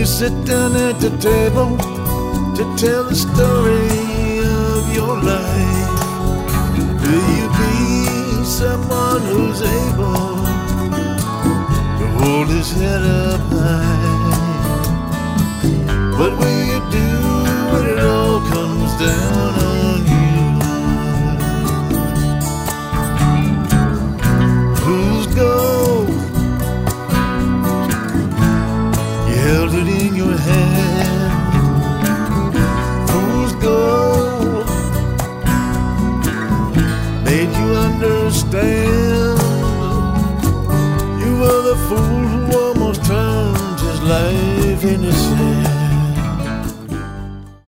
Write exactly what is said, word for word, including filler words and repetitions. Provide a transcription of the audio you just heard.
you sit down at the table to tell the story of your life, will you be someone who's able to hold his head up high?